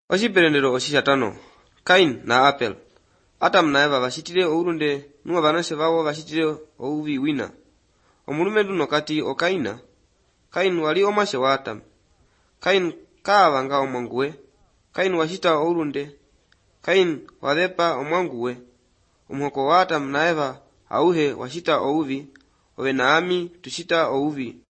Ochiperendero ochishatano, Kain na Abel. Adam na Eva vachitire ourunde nuwa vananse vawo vachitire ouvi wina. Omulume nduno kati o Kaina. Kain wali omashe wa Adam. Kain kaava nga omwanguwe. Kain wachita ourunde. Kain wathepa omwanguwe. Omuhoko wa Adam na Eva auhe wachita ouvi. Owe naami tuchita ouvi.